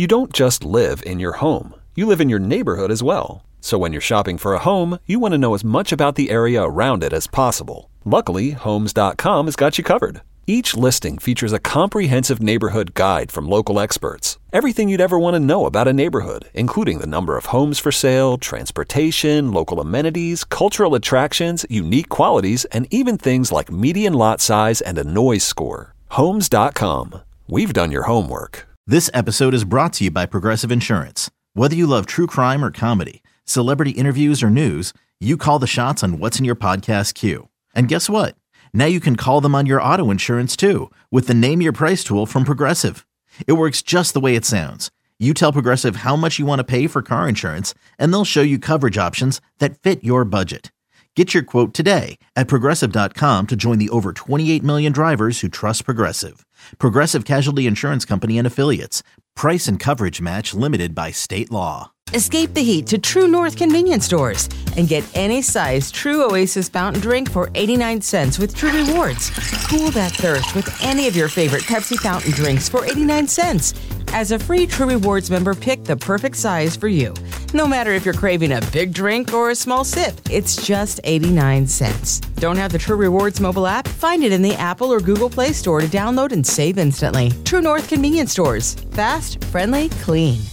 You don't just live in your home. You live in your neighborhood as well. So when you're shopping for a home, you want to know as much about the area around it as possible. Luckily, Homes.com has got you covered. Each listing features a comprehensive neighborhood guide from local experts. Everything you'd ever want to know about a neighborhood, including the number of homes for sale, transportation, local amenities, cultural attractions, unique qualities, and even things like median lot size and a noise score. Homes.com. We've done your homework. This episode is brought to you by Progressive Insurance. Whether you love true crime or comedy, celebrity interviews or news, you call the shots on what's in your podcast queue. And guess what? Now you can call them on your auto insurance too with the Name Your Price tool from Progressive. It works just the way it sounds. You tell Progressive how much you want to pay for car insurance, and they'll show you coverage options that fit your budget. Get your quote today at Progressive.com to join the over 28 million drivers who trust Progressive. Progressive Casualty Insurance Company and Affiliates. Price and coverage match limited by state law. Escape the heat to True North convenience stores and get any size True Oasis fountain drink for 89 cents with True Rewards. Cool that thirst with any of your favorite Pepsi fountain drinks for 89 cents. As a free True Rewards member, pick the perfect size for you. No matter if you're craving a big drink or a small sip, it's just 89 cents. Don't have the True Rewards mobile app? Find it in the Apple or Google Play Store to download and save instantly. True North convenience stores. Fast, friendly, clean.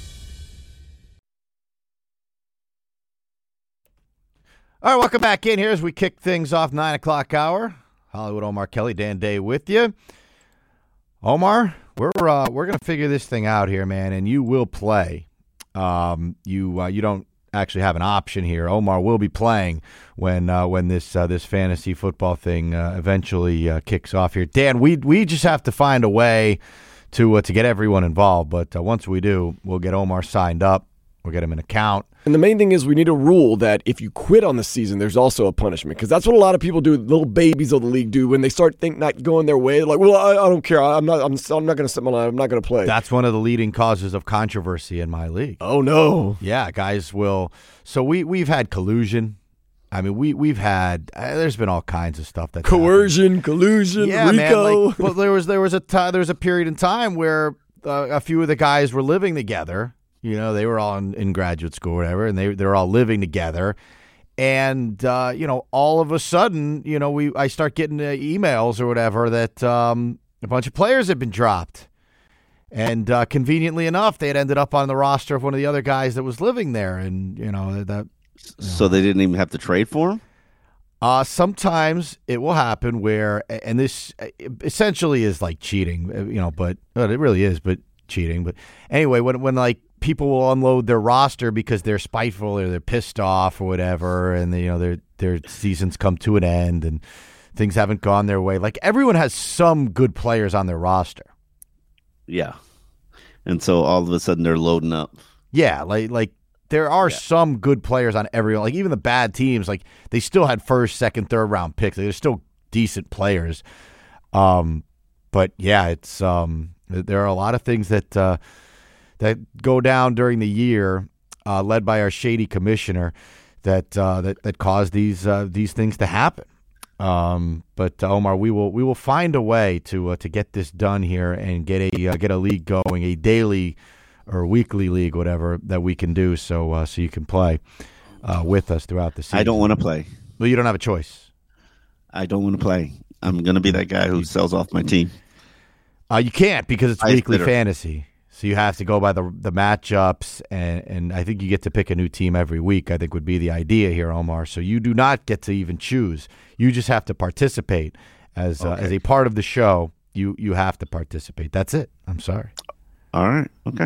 All right, welcome back in here as we kick things off 9 o'clock hour. Hollywood Omar Kelly, Dan Day with you. Omar, we're going to figure this thing out here, man, and you will play. You don't actually have an option here. Omar will be playing when this fantasy football thing eventually kicks off here. Dan, we just have to find a way to get everyone involved, but once we do, we'll get Omar signed up. We'll get him an account. And the main thing is we need a rule that if you quit on the season, there's also a punishment. Because that's what a lot of people do, little babies of the league do, when they start not going their way. They're like, well, I don't care. I'm not going to set my line. I'm not going to play. That's one of the leading causes of controversy in my league. Oh, no. Yeah, guys will. So we've had collusion. I mean, we've had. There's been all kinds of stuff that collusion, Rico. Man, but there was a period in time where a few of the guys were living together. You know, they were all in graduate school or whatever, and they were all living together. And, all of a sudden, I start getting emails or whatever that a bunch of players had been dropped. And conveniently enough, they had ended up on the roster of one of the other guys that was living there. And, So they didn't even have to trade for him? Sometimes it will happen where, and this essentially is like cheating, but it really is, but cheating. But anyway, when like, people will unload their roster because they're spiteful or they're pissed off or whatever, and their seasons come to an end and things haven't gone their way. Like, everyone has some good players on their roster. Yeah. And so all of a sudden they're loading up. Yeah, like there are some good players on everyone. Like, even the bad teams, like, they still had first, second, third round picks. They're still decent players. But yeah, it's there are a lot of things that go down during the year, led by our shady commissioner, that cause these things to happen. But Omar, we will find a way to get this done here and get a league going, a daily or weekly league, whatever that we can do, so you can play with us throughout the season. I don't want to play. Well, you don't have a choice. I don't want to play. I'm going to be that guy who sells off my team. You can't, because it's weekly fantasy. So you have to go by the matchups, and I think you get to pick a new team every week, I think would be the idea here, Omar. So you do not get to even choose. You just have to participate as a part of the show. You have to participate. That's it. I'm sorry. All right. Okay.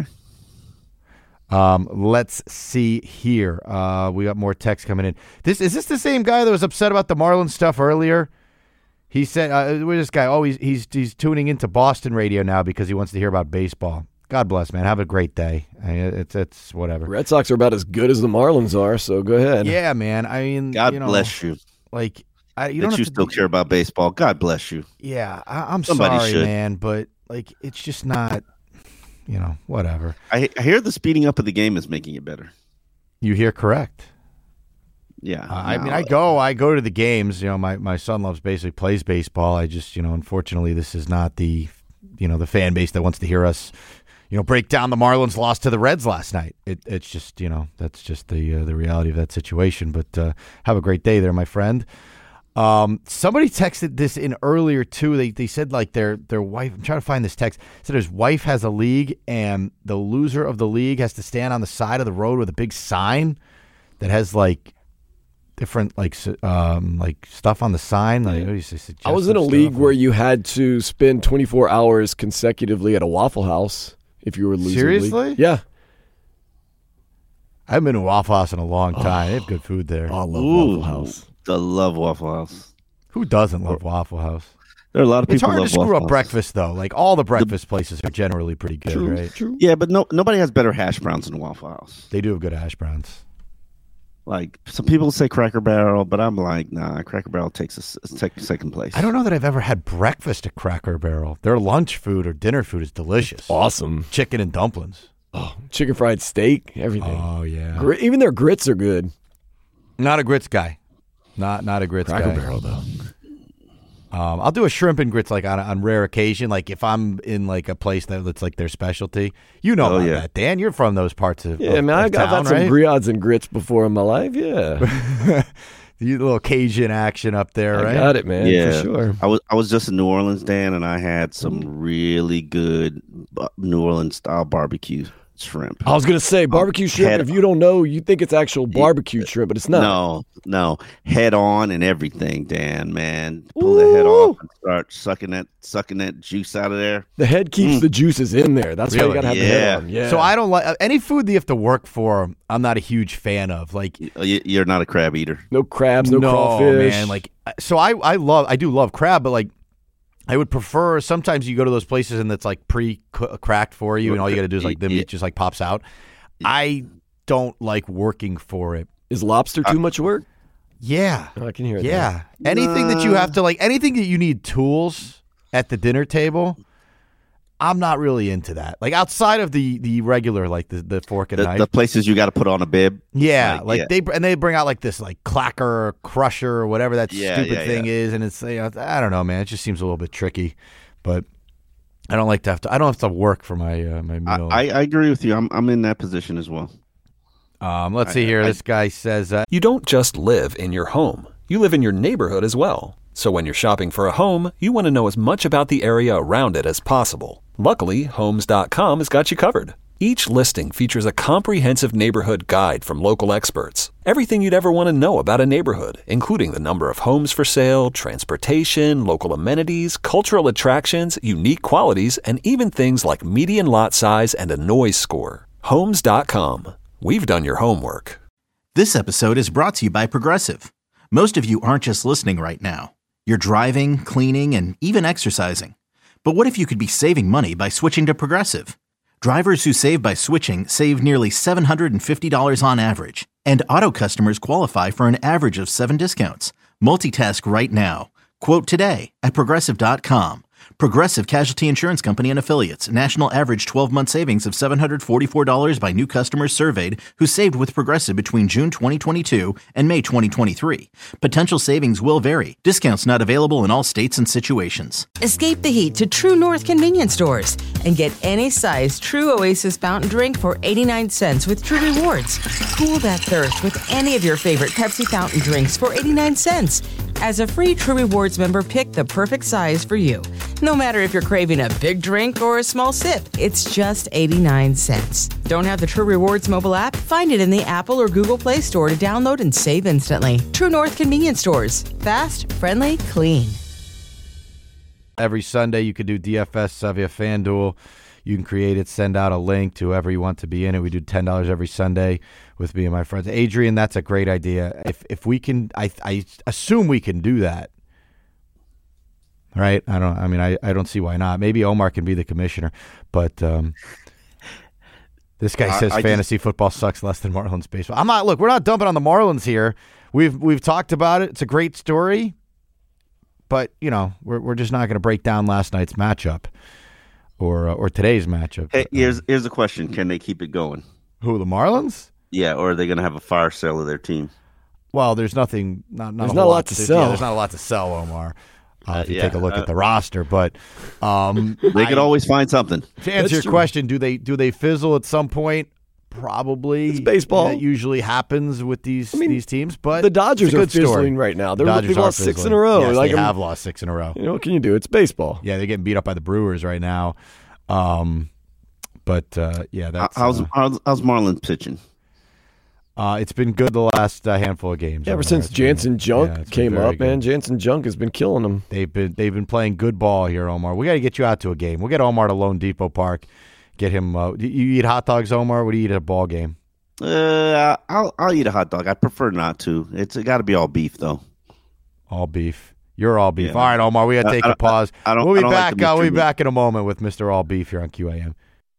Let's see here. We got more text coming in. Is this the same guy that was upset about the Marlins stuff earlier? He said, "Where's this guy? Oh, he's tuning into Boston radio now because he wants to hear about baseball." God bless, man. Have a great day. It's whatever. Red Sox are about as good as the Marlins are, so go ahead. Yeah, man. I mean, God bless you. Like, you don't still care about baseball. God bless you. Yeah, I'm sorry, man, but like, it's just not. Whatever. I hear the speeding up of the game is making it better. You hear correct. Yeah. I go to the games. My son plays baseball. I just, unfortunately, this is not the fan base that wants to hear us, break down the Marlins loss to the Reds last night. It's just, that's just the reality of that situation. But have a great day there, my friend. Somebody texted this in earlier too. They said like their wife. I'm trying to find this text. Said his wife has a league, and the loser of the league has to stand on the side of the road with a big sign that has like different like stuff on the sign. Like, I was in a league where you had to spend 24 hours consecutively at a Waffle House if you were losing. Seriously? League. Yeah. I haven't been to Waffle House in a long time. They have good food there. I love Waffle House. I love Waffle House. Who doesn't love Waffle House? There are a lot of people. It's hard love to screw Waffle up House. breakfast though. Like all the breakfast places are generally pretty good, right? True. Yeah, but nobody has better hash browns than Waffle House. They do have good hash browns. Like some people say Cracker Barrel, but I'm like, nah, Cracker Barrel takes second place. I don't know that I've ever had breakfast at Cracker Barrel. Their lunch food or dinner food is delicious. Awesome. Chicken and dumplings. Oh, chicken fried steak, everything. Oh yeah. Even their grits are good. Not a grits guy. Not a grits Cracker guy. Barrel though. I'll do a shrimp and grits like on rare occasion, like if I'm in like a place that's like their specialty. You know about that, Dan. You're from those parts of Yeah, man, I've town, had some right? griots and grits before in my life. Yeah, The little Cajun action up there, right? I got it, man. Yeah, for sure. I was just in New Orleans, Dan, and I had some really good New Orleans style barbecue shrimp. I was gonna say barbecue shrimp. If you don't know, you think it's actual barbecue shrimp, but it's not. No, head on and everything, Dan. Man, pull the head off and start sucking that juice out of there. The head keeps the juices in there. That's why you gotta have the head on. Yeah. So I don't like any food that you have to work for. I'm not a huge fan of. Like You're not a crab eater. no crabs, no crawfish. Man. Like so, I do love crab, but like. I would prefer sometimes you go to those places and it's like pre-cracked for you, and all you got to do is like the meat just like pops out. I don't like working for it. Is lobster too much work? Yeah, I can hear that. yeah. Anything that you have to like, anything that you need tools at the dinner table, I'm not really into that. Like outside of the regular, like the fork and knife. The places you got to put on a bib. Yeah, they bring out like this like clacker, crusher, or whatever that stupid thing is, and it's I don't know, man. It just seems a little bit tricky, but I don't like to have to. I don't have to work for my my meal. I agree with you. I'm in that position as well. Let's see here. This guy says You don't just live in your home. You live in your neighborhood as well. So when you're shopping for a home, you want to know as much about the area around it as possible. Luckily, Homes.com has got you covered. Each listing features a comprehensive neighborhood guide from local experts. Everything you'd ever want to know about a neighborhood, including the number of homes for sale, transportation, local amenities, cultural attractions, unique qualities, and even things like median lot size and a noise score. Homes.com. We've done your homework. This episode is brought to you by Progressive. Most of you aren't just listening right now. You're driving, cleaning, and even exercising. But what if you could be saving money by switching to Progressive? Drivers who save by switching save nearly $750 on average, and auto customers qualify for an average of 7 discounts. Multitask right now. Quote today at Progressive.com. Progressive Casualty Insurance Company and Affiliates. National average 12-month savings of $744 by new customers surveyed who saved with Progressive between June 2022 and May 2023. Potential savings will vary. Discounts not available in all states and situations. Escape the heat to True North convenience stores and get any size True Oasis fountain drink for 89 cents with True Rewards. Cool that thirst with any of your favorite Pepsi fountain drinks for 89 cents. As a free True Rewards member, pick the perfect size for you. No matter if you're craving a big drink or a small sip, it's just 89 cents. Don't have the True Rewards mobile app? Find it in the Apple or Google Play Store to download and save instantly. True North convenience stores. Fast, friendly, clean. every Sunday you could do DFS via FanDuel. You can create it, send out a link to whoever you want to be in it. We do $10 every Sunday with me and my friends. Adrian, that's a great idea. If we can, I assume we can do that. Right? I don't see why not. Maybe Omar can be the commissioner, but this guy says fantasy football sucks less than Marlins baseball. Look, we're not dumping on the Marlins here. We've talked about it. It's a great story, but we're just not going to break down last night's matchup or today's matchup. Hey, here's a question: can they keep it going? Who, the Marlins? Yeah, or are they going to have a fire sale of their team? Well, there's nothing. There's not a lot to sell. Yeah, there's not a lot to sell, Omar. if you take a look at the roster. But they could always find something. To answer your question, do they fizzle at some point? Probably. It's baseball. That usually happens with these teams. But the Dodgers are fizzling story right now. They've lost 6 in a row. Yes, they have lost 6 in a row. What can you do? It's baseball. Yeah, they're getting beat up by the Brewers right now. But that's how's Marlins pitching? It's been good the last handful of games. Ever since Jansen Junk came up, man. Jansen Junk has been killing them. They've been playing good ball here, Omar. We got to get you out to a game. We'll get Omar to Lone Depot Park. Get him. You eat hot dogs, Omar? What do you eat at a ball game? I'll eat a hot dog. I prefer not to. It's got to be all beef though. All beef. You're all beef. Yeah. All right, Omar. We got to take a pause. We'll be back. Like we'll be back in a moment with Mr. All Beef here on QAM.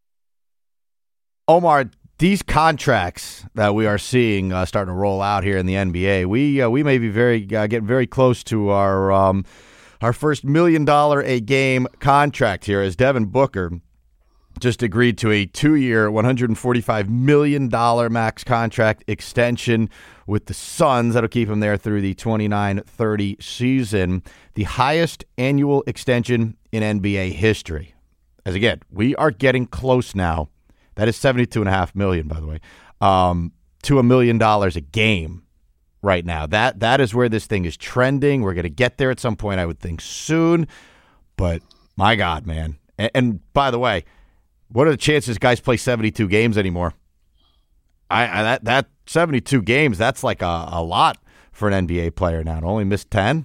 Omar, these contracts that we are seeing starting to roll out here in the NBA, we may be getting very close to our first $1 million a game contract here, as Devin Booker just agreed to a 2-year, $145 million max contract extension with the Suns. That'll keep him there through the 29-30 season, the highest annual extension in NBA history. As again, we are getting close now. That is $72.5 million, by the way, to $1 million a game right now. That is where this thing is trending. We're going to get there at some point, I would think, soon. But my God, man! And by the way, what are the chances guys play 72 games anymore? That 72 games, that's like a lot for an NBA player now. To only miss 10?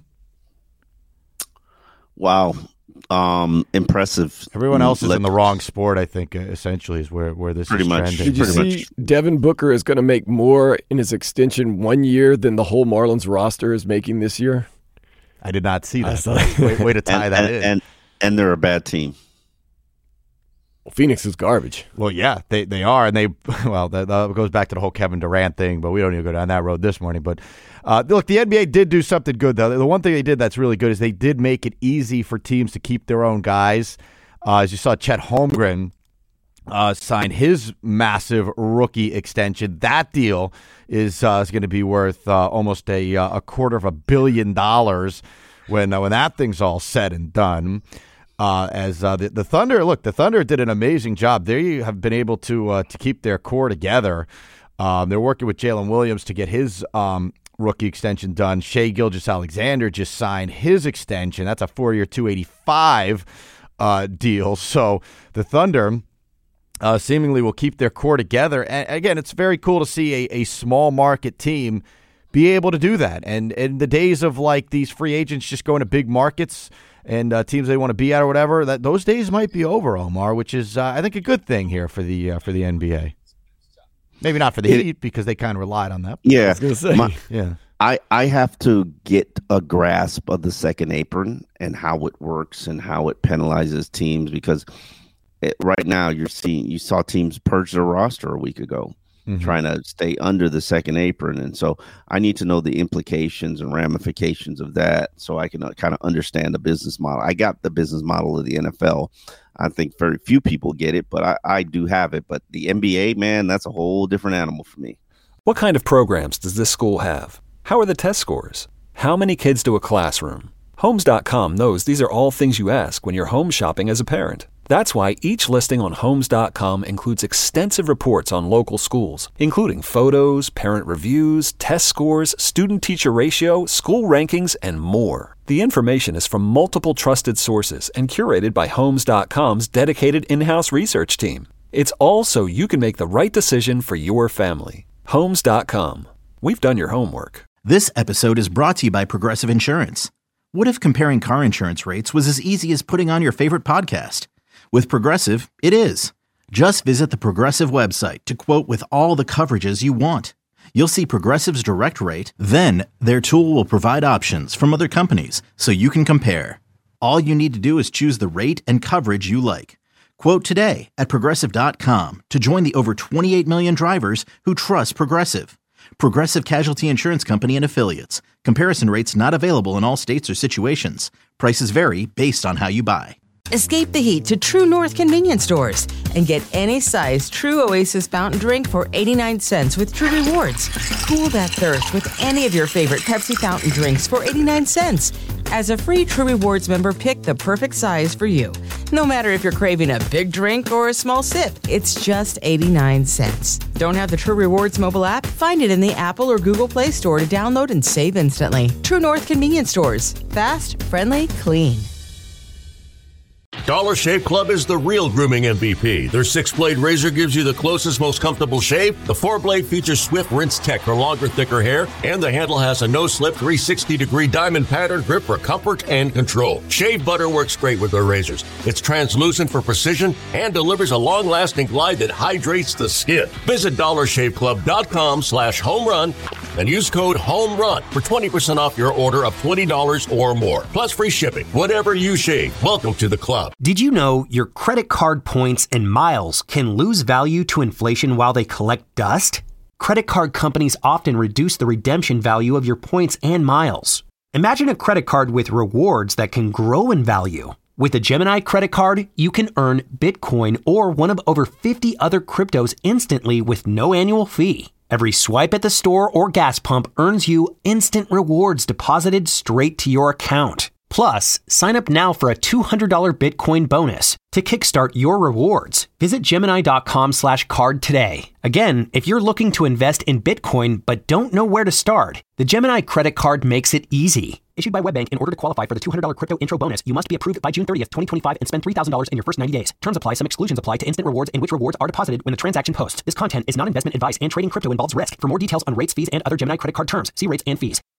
Wow. Impressive. Everyone else is in the wrong sport, I think, essentially, is where this pretty is much. trending. Did you see Devin Booker is going to make more in his extension 1 year than the whole Marlins roster is making this year? I did not see that. Way to tie that in. And they're a bad team. Well, Phoenix is garbage. Well, yeah, they are, and that goes back to the whole Kevin Durant thing, but we don't need to go down that road this morning. But look, the NBA did do something good, though. The one thing they did that's really good is they did make it easy for teams to keep their own guys. As you saw, Chet Holmgren signed his massive rookie extension. That deal is going to be worth almost a $250 million when that thing's all said and done. The Thunder did an amazing job. They have been able to keep their core together. They're working with Jalen Williams to get his rookie extension done. Shai Gilgeous-Alexander just signed his extension. That's a 4-year, $285 deal. So the Thunder seemingly will keep their core together. And again, it's very cool to see a small market team be able to do that. And in the days of like these free agents just going to big markets and teams they want to be at or whatever, those days might be over, Omar, which is I think a good thing here for the NBA. Maybe not for the Heat because they kind of relied on that. Yeah, I was going to say. Yeah. I have to get a grasp of the second apron and how it works and how it penalizes teams because right now you saw teams purge their roster a week ago. Mm-hmm. Trying to stay under the second apron. And so I need to know the implications and ramifications of that so I can kind of understand the business model. I got the business model of the NFL. I think very few people get it, but I do have it. But the NBA, man, that's a whole different animal for me. What kind of programs does this school have? How are the test scores? How many kids do a classroom? Homes.com knows these are all things you ask when you're home shopping as a parent. That's why each listing on Homes.com includes extensive reports on local schools, including photos, parent reviews, test scores, student-teacher ratio, school rankings, and more. The information is from multiple trusted sources and curated by Homes.com's dedicated in-house research team. It's all so you can make the right decision for your family. Homes.com. We've done your homework. This episode is brought to you by Progressive Insurance. What if comparing car insurance rates was as easy as putting on your favorite podcast? With Progressive, it is. Just visit the Progressive website to quote with all the coverages you want. You'll see Progressive's direct rate, then their tool will provide options from other companies so you can compare. All you need to do is choose the rate and coverage you like. Quote today at Progressive.com to join the over 28 million drivers who trust Progressive. Progressive Casualty Insurance Company and Affiliates. Comparison rates not available in all states or situations. Prices vary based on how you buy. Escape the heat to True North convenience stores and get any size True Oasis fountain drink for 89 cents with True Rewards. Cool that thirst with any of your favorite Pepsi fountain drinks for 89 cents. As a free True Rewards member, pick the perfect size for you. No matter if you're craving a big drink or a small sip, it's just 89 cents. Don't have the True Rewards mobile app? Find it in the Apple or Google Play Store to download and save instantly. True North Convenience Stores. Fast, friendly, clean. Dollar Shave Club is the real grooming MVP. Their 6-blade razor gives you the closest, most comfortable shave. The 4-blade features swift rinse tech for longer, thicker hair, and the handle has a no-slip 360-degree diamond pattern grip for comfort and control. Shave butter works great with their razors. It's translucent for precision and delivers a long-lasting glide that hydrates the skin. Visit dollarshaveclub.com/homerun and use code HOMERUN for 20% off your order of $20 or more, plus free shipping. Whatever you shave, welcome to the club. Did you know your credit card points and miles can lose value to inflation while they collect dust? Credit card companies often reduce the redemption value of your points and miles. Imagine a credit card with rewards that can grow in value. With a Gemini credit card, you can earn Bitcoin or one of over 50 other cryptos instantly with no annual fee. Every swipe at the store or gas pump earns you instant rewards deposited straight to your account. Plus, sign up now for a $200 Bitcoin bonus to kickstart your rewards. Visit Gemini.com/card today. Again, if you're looking to invest in Bitcoin but don't know where to start, the Gemini credit card makes it easy. Issued by WebBank, in order to qualify for the $200 crypto intro bonus, you must be approved by June 30th, 2025 and spend $3,000 in your first 90 days. Terms apply. Some exclusions apply to instant rewards in which rewards are deposited when the transaction posts. This content is not investment advice and trading crypto involves risk. For more details on rates, fees, and other Gemini credit card terms, see rates and fees.